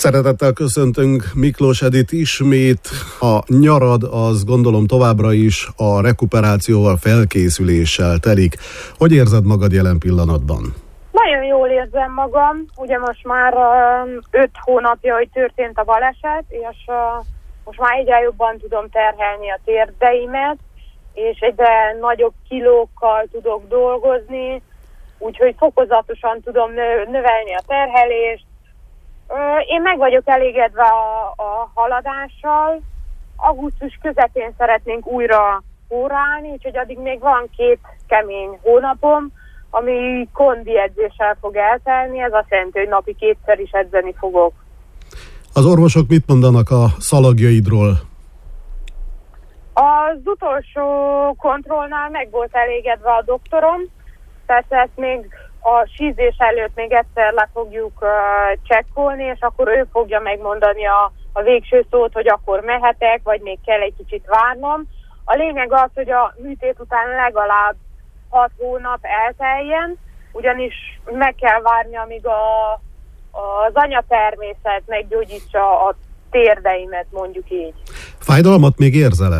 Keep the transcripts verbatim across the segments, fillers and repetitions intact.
Szeretettel köszöntünk Miklós Edit ismét. A nyarad az gondolom továbbra is a rekuperációval, felkészüléssel telik. Hogy érzed magad jelen pillanatban? Nagyon jól érzem magam. Ugye most már uh, öt hónapja, hogy történt a baleset, és uh, most már egyre jobban tudom terhelni a térdeimet, és egyre nagyobb kilókkal tudok dolgozni, úgyhogy fokozatosan tudom nö- növelni a terhelést. Én meg vagyok elégedve a, a haladással. Augusztus közepén szeretnénk újra órálni, úgyhogy addig még van két kemény hónapom, ami kondi edzéssel fog eltelni. Ez azt jelenti, hogy napi kétszer is edzeni fogok. Az orvosok mit mondanak a szalagjaidról? Az utolsó kontrollnál meg volt elégedve a doktorom, persze ezt még a sízés előtt még egyszer le fogjuk uh, csekkolni, és akkor ő fogja megmondani a, a végső szót, hogy akkor mehetek, vagy még kell egy kicsit várnom. A lényeg az, hogy a műtét után legalább hat hónap elteljen, ugyanis meg kell várni, amíg a, az anyatermészet meggyógyítsa a térdeimet, mondjuk így. Fájdalmat még érzel-e?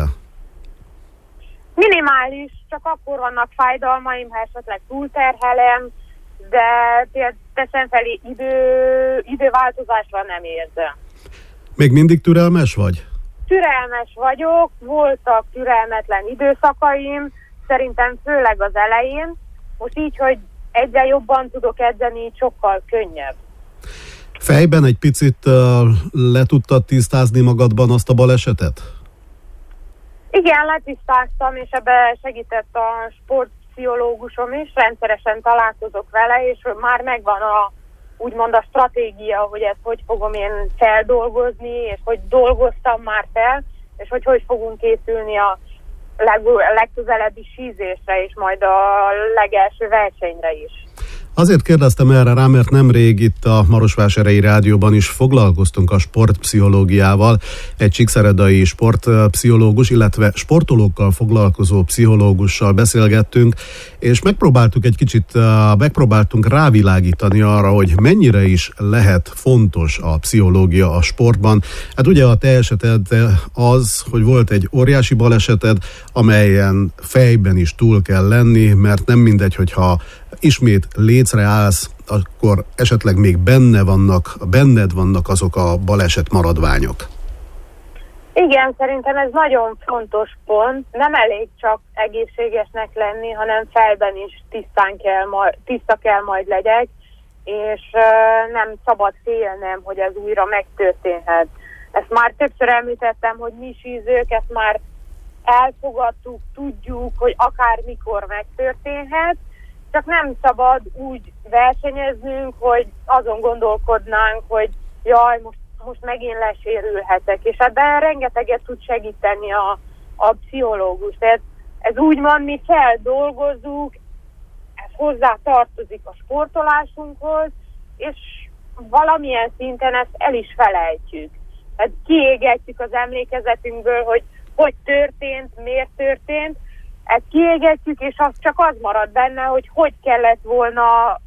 Minimális, csak akkor vannak fájdalmaim, ha esetleg túlterhelem, de teszem felé idő, időváltozásra nem érzem. Még mindig türelmes vagy? Türelmes vagyok, voltak türelmetlen időszakaim, szerintem főleg az elején. Most így, hogy egyre jobban tudok edzeni, így sokkal könnyebb. Fejben egy picit uh, le tudtad tisztázni magadban azt a balesetet? Igen, letisztáztam, és ebbe segített a sportpszichológusom is, rendszeresen találkozok vele, és már megvan a, úgymond a stratégia, hogy ezt hogy fogom én feldolgozni, és hogy dolgoztam már fel, és hogy hogy fogunk készülni a leg, legközelebbi sízésre, és majd a legelső versenyre is. Azért kérdeztem erre rá, mert nemrég itt a Marosvásárhelyi Rádióban is foglalkoztunk a sportpszichológiával. Egy csíkszeredai sportpszichológus, illetve sportolókkal foglalkozó pszichológussal beszélgettünk, és megpróbáltuk egy kicsit, megpróbáltunk rávilágítani arra, hogy mennyire is lehet fontos a pszichológia a sportban. Hát ugye a te eseted az, hogy volt egy óriási baleseted, amelyen fejben is túl kell lenni, mert nem mindegy, hogyha ismét lécre állsz, akkor esetleg még benne vannak, benned vannak azok a baleset maradványok. Igen, szerintem ez nagyon fontos pont. Nem elég csak egészségesnek lenni, hanem felben is tisztán kell, tiszta kell majd legyek, és uh, nem szabad félnem, hogy ez újra megtörténhet. Ezt már többször említettem, hogy mi sízők ezt már elfogadtuk, tudjuk, hogy akár mikor megtörténhet, csak nem szabad úgy versenyeznünk, hogy azon gondolkodnánk, hogy jaj, most, most megint lesérülhetek, és ebben rengeteget tud segíteni a, a pszichológus. Tehát ez úgymond mi feldolgozzuk, ez hozzá tartozik a sportolásunkhoz, és valamilyen szinten ezt el is felejtjük. Tehát kiégetjük az emlékezetünkből, hogy hogy történt, miért történt, ezt kiégetjük, és az csak az marad benne, hogy hogy kellett volna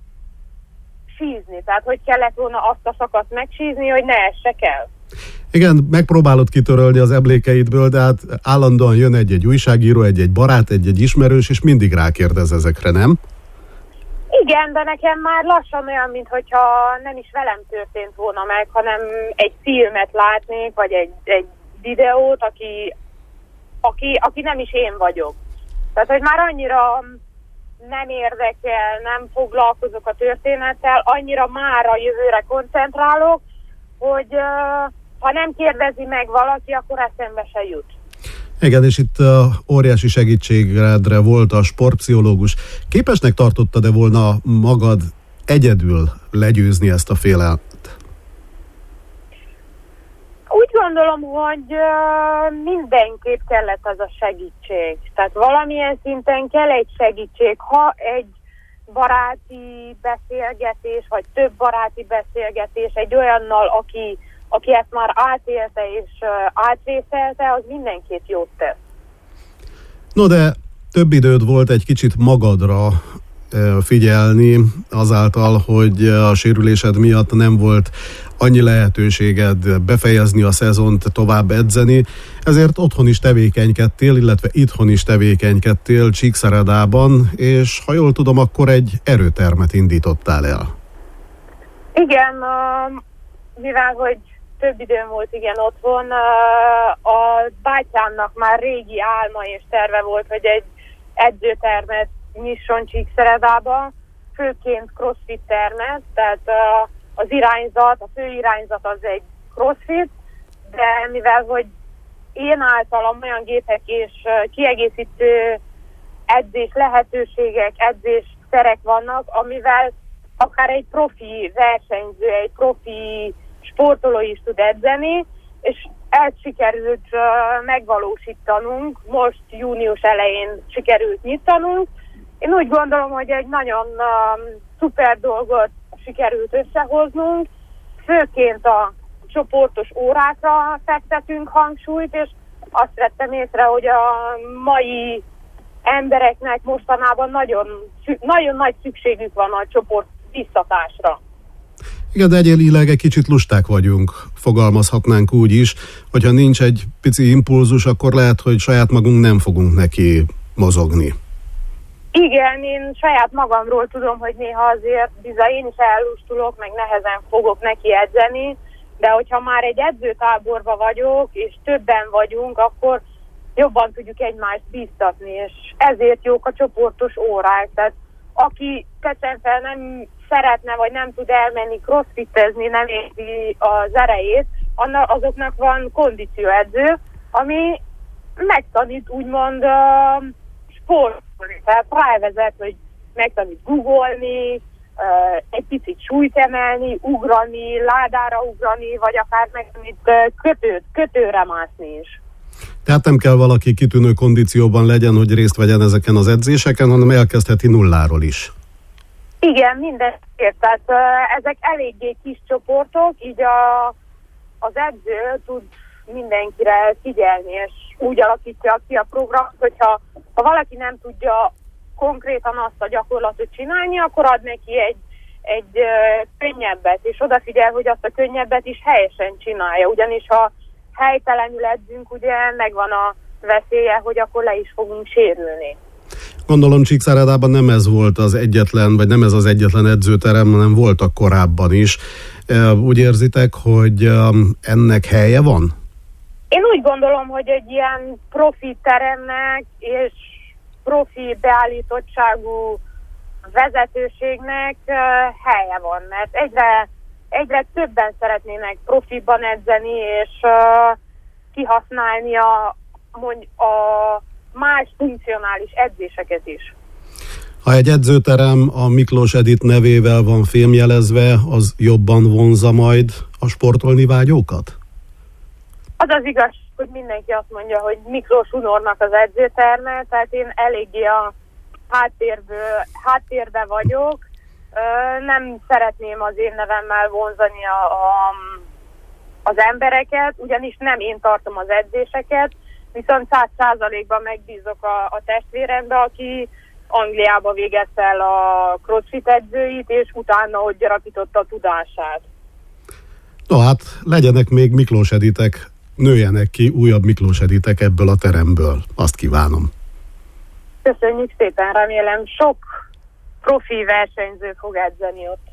sízni, tehát hogy kellett volna azt a szakaszt megsízni, hogy ne essek el. Igen, megpróbálod kitörölni az emlékeidből, de hát állandóan jön egy-egy újságíró, egy-egy barát, egy-egy ismerős, és mindig rákérdez ezekre, nem? Igen, de nekem már lassan olyan, mintha nem is velem történt volna meg, hanem egy filmet látnék, vagy egy, egy videót, aki, aki, aki nem is én vagyok. Tehát, hogy már annyira nem érdekel, nem foglalkozok a történettel, annyira már a jövőre koncentrálok, hogy uh, ha nem kérdezi meg valaki, akkor eszembe se jut. Igen, és itt uh, óriási segítségedre volt a sportpszichológus. Képesnek tartottad-e volna magad egyedül legyőzni ezt a félelmet? Úgy gondolom, hogy uh, mindenképp kellett az a segítség. Tehát valamilyen szinten kell egy segítség, ha egy baráti beszélgetés, vagy több baráti beszélgetés egy olyannal, aki, aki ezt már átélte és uh, átvészelte, az mindenképp jót tesz. No, de több időd volt egy kicsit magadra, figyelni azáltal, hogy a sérülésed miatt nem volt annyi lehetőséged befejezni a szezont, tovább edzeni, ezért otthon is tevékenykedtél, illetve itthon is tevékenykedtél Csíkszeredában, és ha jól tudom, akkor egy erőtermet indítottál el. Igen, mivel hogy több időm volt igen otthon, a bátyámnak már régi álma és terve volt, hogy egy edzőtermet nyisson Csíkszeredába, főként crossfit termet, tehát az irányzat, a fő irányzat az egy crossfit, de mivel hogy én általam olyan gépek és kiegészítő edzés lehetőségek, edzésterek vannak, amivel akár egy profi versenyző, egy profi sportoló is tud edzeni, és ezt sikerült uh, megvalósítanunk, most június elején sikerült nyitanunk. Én úgy gondolom, hogy egy nagyon uh, szuper dolgot sikerült összehoznunk, főként a csoportos órákra fektetünk hangsúlyt, és azt vettem észre, hogy a mai embereknek mostanában nagyon, nagyon nagy szükségük van a csoport biztatásra. Igen, de egyénileg egy kicsit lusták vagyunk, fogalmazhatnánk úgy is, hogyha nincs egy pici impulzus, akkor lehet, hogy saját magunk nem fogunk neki mozogni. Igen, én saját magamról tudom, hogy néha azért bizony én is ellustulok, meg nehezen fogok neki edzeni, de hogyha már egy edzőtáborban vagyok, és többen vagyunk, akkor jobban tudjuk egymást bíztatni, és ezért jók a csoportos órák. Tehát aki teszem fel nem szeretne, vagy nem tud elmenni crossfitezni, nem érti az erejét, azoknak van kondícióedző, ami megtanít úgymond uh, sportolni. Tehát rávezet, hogy megtanít googolni, uh, egy picit súlyt emelni, ugrani, ládára ugrani, vagy akár megtanít uh, kötőt, kötőre mászni is. Tehát nem kell valaki kitűnő kondícióban legyen, hogy részt vegyen ezeken az edzéseken, hanem elkezdheti nulláról is. Igen, mindenért. Tehát uh, ezek eléggé kis csoportok, így a, az edző tud mindenkire figyelni, és úgy alakítja ki a programot, hogyha ha valaki nem tudja konkrétan azt a gyakorlatot csinálni, akkor ad neki egy, egy uh, könnyebbet, és odafigyel, hogy azt a könnyebbet is helyesen csinálja. Ugyanis ha helytelenül edzünk, ugye megvan a veszélye, hogy akkor le is fogunk sérülni. Gondolom Csíkszeredában nem ez volt az egyetlen, vagy nem ez az egyetlen edzőterem, hanem voltak korábban is. Úgy érzitek, hogy ennek helye van? Én úgy gondolom, hogy egy ilyen profi teremnek és profi beállítottságú vezetőségnek helye van, mert egyre, egyre többen szeretnének profiban edzeni, és kihasználni a, mondj, a más funkcionális edzéseket is. Ha egy edzőterem a Miklós Edit nevével van fémjelezve, az jobban vonza majd a sportolni vágyókat? Az az igaz, hogy mindenki azt mondja, hogy Miklós Unornak az edzőterme, tehát én eléggé a háttérből, háttérbe vagyok. Nem szeretném az én nevemmel vonzani a, a, az embereket, ugyanis nem én tartom az edzéseket, viszont száz százalékban megbízok a, a testvérembe, aki Angliába végezte el a crossfit edzőit, és utána ott gyarapította a tudását. No hát, legyenek még Miklós Editek, nőjenek ki újabb Miklós Editek ebből a teremből. Azt kívánom. Köszönjük szépen, remélem sok profi versenyző fog edzeni ott.